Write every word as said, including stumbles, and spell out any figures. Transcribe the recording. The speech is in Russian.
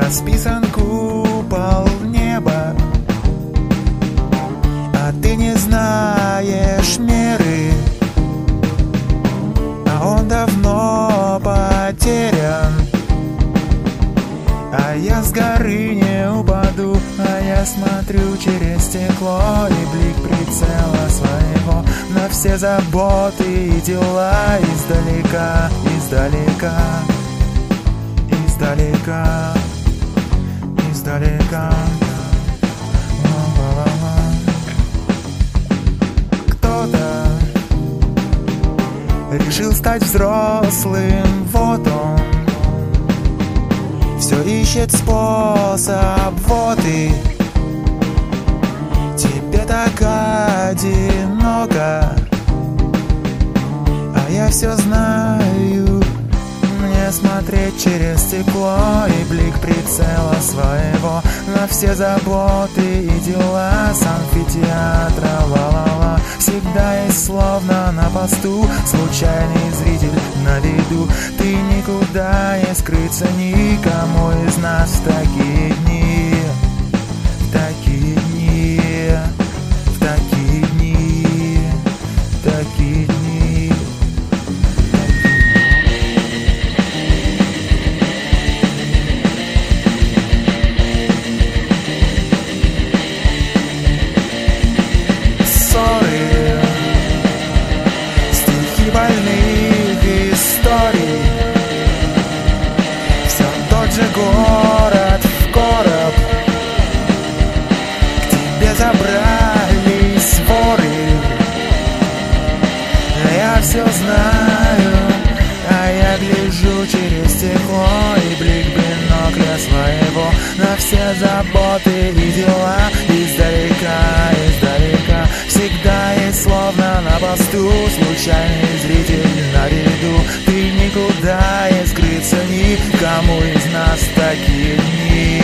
расписан купол неба, а ты не знаешь меры, а он давно потерян. А я с горы не упаду, а я смотрю через стекло, и блик прицела своего на все заботы и дела издалека, издалека, издалека, издалека. Кто-то решил стать взрослым, вот он все ищет способ, вот и тебе так одиноко, а я все знаю. Мне смотреть через стекло и блик прицела своего на все заботы и дела с амфитеатра, ла-ла-ла. Всегда есть словно на посту случайный зритель на виду. Ты никуда не скрыться никому из нас в такие дни, в такие дни, в такие дни, в такие дни. Больных историй, все тот же город в короб. К тебе забрались воры, я все знаю, а я гляжу через стекло и блик бинокля своего на все заботы и дела издалека, издалека. Всегда есть словно на посту случайный зритель на виду. Ты никуда не скрыться никому из нас в такие дни.